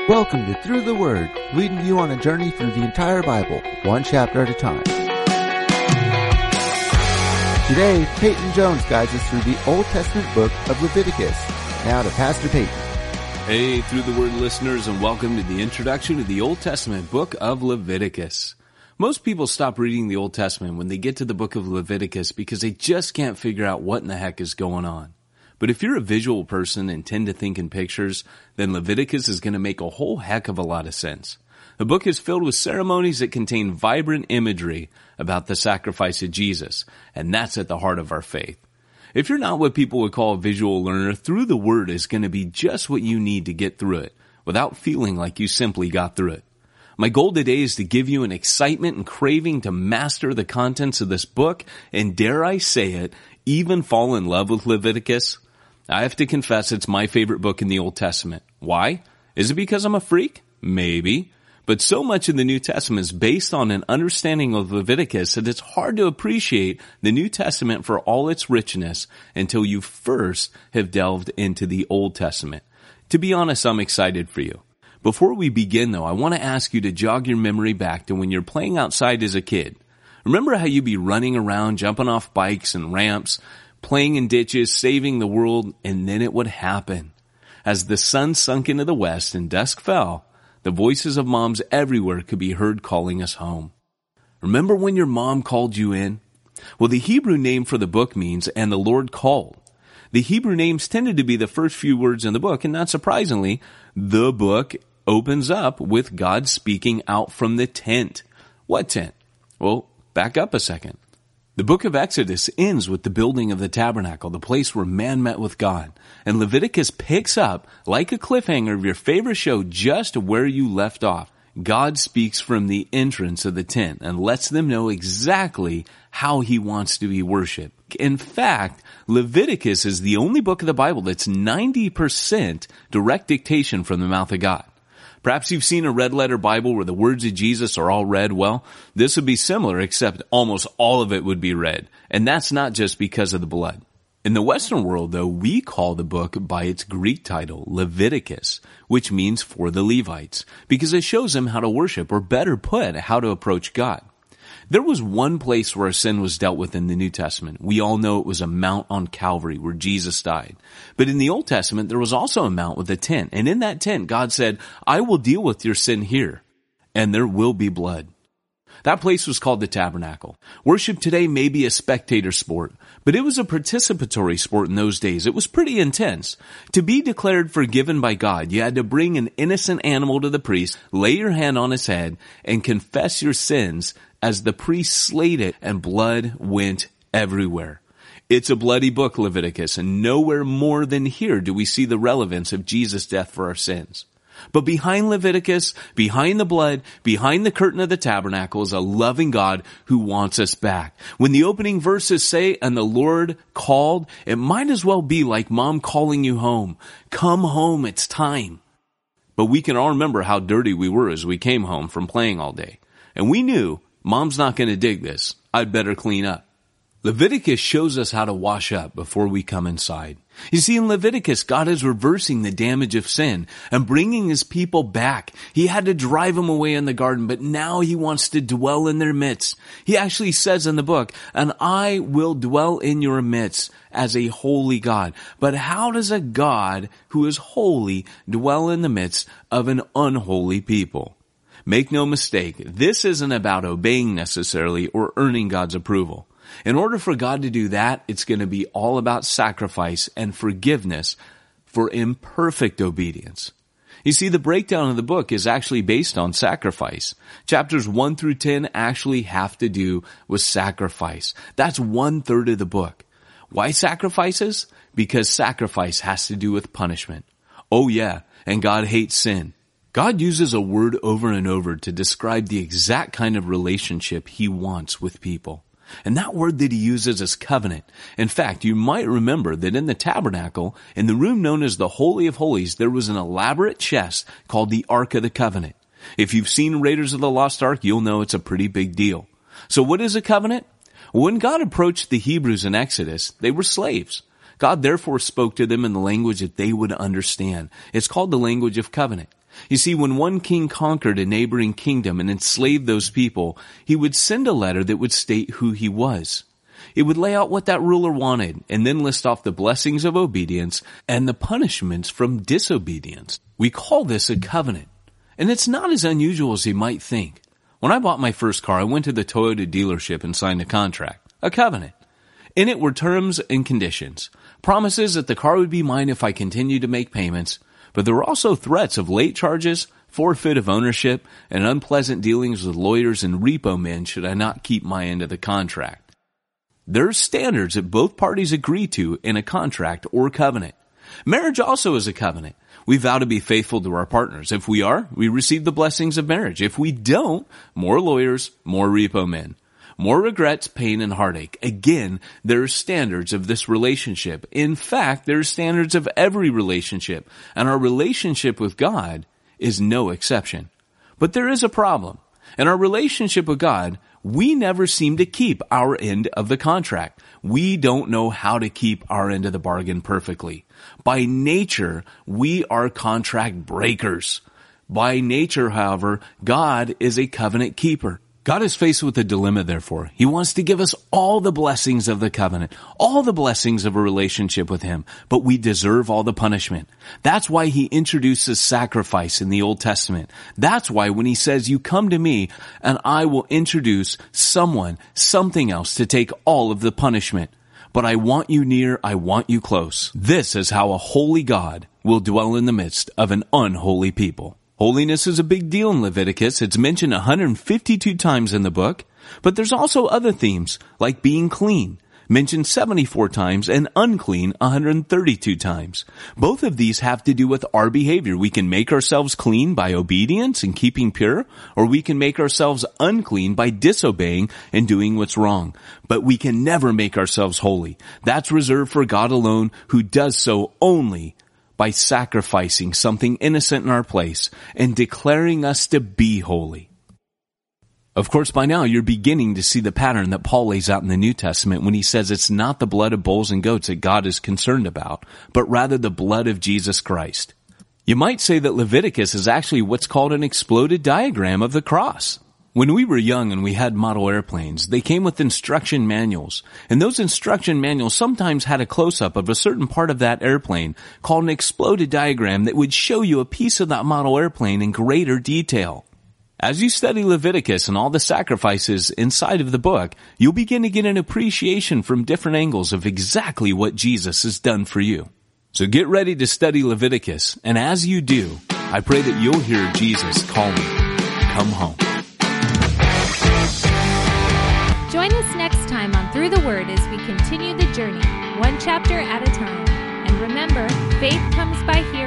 Welcome to Through the Word, leading you on a journey through the entire Bible, one chapter at a time. Today, Peyton Jones guides us through the Old Testament book of Leviticus. Now to Pastor Peyton. Hey, Through the Word listeners, and welcome to the introduction to the Old Testament book of Leviticus. Most people stop reading the Old Testament when they get to the book of Leviticus because they just can't figure out what in the heck is going on. But if you're a visual person and tend to think in pictures, then Leviticus is going to make a whole heck of a lot of sense. The book is filled with ceremonies that contain vibrant imagery about the sacrifice of Jesus, and that's at the heart of our faith. If you're not what people would call a visual learner, Through the Word is going to be just what you need to get through it, without feeling like you simply got through it. My goal today is to give you an excitement and craving to master the contents of this book, and dare I say it, even fall in love with Leviticus. I have to confess it's my favorite book in the Old Testament. Why? Is it because I'm a freak? Maybe. But so much of the New Testament is based on an understanding of Leviticus that it's hard to appreciate the New Testament for all its richness until you first have delved into the Old Testament. To be honest, I'm excited for you. Before we begin though, I want to ask you to jog your memory back to when you're playing outside as a kid. Remember how you'd be running around, jumping off bikes and ramps, playing in ditches, saving the world, and then it would happen. As the sun sunk into the west and dusk fell, the voices of moms everywhere could be heard calling us home. Remember when your mom called you in? Well, the Hebrew name for the book means, "and the Lord called." The Hebrew names tended to be the first few words in the book, and not surprisingly, the book opens up with God speaking out from the tent. What tent? Well, back up a second. The book of Exodus ends with the building of the tabernacle, the place where man met with God. And Leviticus picks up, like a cliffhanger of your favorite show, just where you left off. God speaks from the entrance of the tent and lets them know exactly how he wants to be worshiped. In fact, Leviticus is the only book of the Bible that's 90% direct dictation from the mouth of God. Perhaps you've seen a red letter Bible where the words of Jesus are all red. Well, this would be similar, except almost all of it would be red. And that's not just because of the blood. In the Western world, though, we call the book by its Greek title, Leviticus, which means for the Levites, because it shows them how to worship, or better put, how to approach God. There was one place where sin was dealt with in the New Testament. We all know it was a mount on Calvary where Jesus died. But in the Old Testament, there was also a mount with a tent. And in that tent, God said, "I will deal with your sin here, and there will be blood." That place was called the tabernacle. Worship today may be a spectator sport, but it was a participatory sport in those days. It was pretty intense. To be declared forgiven by God, you had to bring an innocent animal to the priest, lay your hand on his head, and confess your sins as the priest slayed it, and blood went everywhere. It's a bloody book, Leviticus, and nowhere more than here do we see the relevance of Jesus' death for our sins. But behind Leviticus, behind the blood, behind the curtain of the tabernacle is a loving God who wants us back. When the opening verses say, "and the Lord called," it might as well be like mom calling you home. Come home, it's time. But we can all remember how dirty we were as we came home from playing all day. And we knew, Mom's not going to dig this. I'd better clean up. Leviticus shows us how to wash up before we come inside. You see, in Leviticus, God is reversing the damage of sin and bringing his people back. He had to drive them away in the garden, but now he wants to dwell in their midst. He actually says in the book, "And I will dwell in your midst as a holy God." But how does a God who is holy dwell in the midst of an unholy people? Make no mistake, this isn't about obeying necessarily or earning God's approval. In order for God to do that, it's going to be all about sacrifice and forgiveness for imperfect obedience. You see, the breakdown of the book is actually based on sacrifice. Chapters 1 through 10 actually have to do with sacrifice. That's 1/3 of the book. Why sacrifices? Because sacrifice has to do with punishment. Oh yeah, and God hates sin. God uses a word over and over to describe the exact kind of relationship he wants with people. And that word that he uses is covenant. In fact, you might remember that in the tabernacle, in the room known as the Holy of Holies, there was an elaborate chest called the Ark of the Covenant. If you've seen Raiders of the Lost Ark, you'll know it's a pretty big deal. So what is a covenant? When God approached the Hebrews in Exodus, they were slaves. God therefore spoke to them in the language that they would understand. It's called the language of covenant. You see, when one king conquered a neighboring kingdom and enslaved those people, he would send a letter that would state who he was. It would lay out what that ruler wanted and then list off the blessings of obedience and the punishments from disobedience. We call this a covenant. And it's not as unusual as you might think. When I bought my first car, I went to the Toyota dealership and signed a contract, a covenant. In it were terms and conditions, promises that the car would be mine if I continued to make payments, but there were also threats of late charges, forfeit of ownership, and unpleasant dealings with lawyers and repo men should I not keep my end of the contract. There are standards that both parties agree to in a contract or covenant. Marriage also is a covenant. We vow to be faithful to our partners. If we are, we receive the blessings of marriage. If we don't, more lawyers, more repo men. More regrets, pain, and heartache. Again, there are standards of this relationship. In fact, there are standards of every relationship, and our relationship with God is no exception. But there is a problem. In our relationship with God, we never seem to keep our end of the contract. We don't know how to keep our end of the bargain perfectly. By nature, we are contract breakers. By nature, however, God is a covenant keeper. God is faced with a dilemma, therefore. He wants to give us all the blessings of the covenant, all the blessings of a relationship with Him, but we deserve all the punishment. That's why He introduces sacrifice in the Old Testament. That's why when He says, "You come to me, and I will introduce someone, something else to take all of the punishment. But I want you near, I want you close." This is how a holy God will dwell in the midst of an unholy people. Holiness is a big deal in Leviticus. It's mentioned 152 times in the book, but there's also other themes, like being clean, mentioned 74 times, and unclean 132 times. Both of these have to do with our behavior. We can make ourselves clean by obedience and keeping pure, or we can make ourselves unclean by disobeying and doing what's wrong. But we can never make ourselves holy. That's reserved for God alone, who does so only by sacrificing something innocent in our place and declaring us to be holy. Of course, by now you're beginning to see the pattern that Paul lays out in the New Testament when he says it's not the blood of bulls and goats that God is concerned about, but rather the blood of Jesus Christ. You might say that Leviticus is actually what's called an exploded diagram of the cross. When we were young and we had model airplanes, they came with instruction manuals, and those instruction manuals sometimes had a close-up of a certain part of that airplane called an exploded diagram that would show you a piece of that model airplane in greater detail. As you study Leviticus and all the sacrifices inside of the book, you'll begin to get an appreciation from different angles of exactly what Jesus has done for you. So get ready to study Leviticus, and as you do, I pray that you'll hear Jesus calling, "Come home." Join us next time on Through the Word as we continue the journey, one chapter at a time. And remember, faith comes by hearing,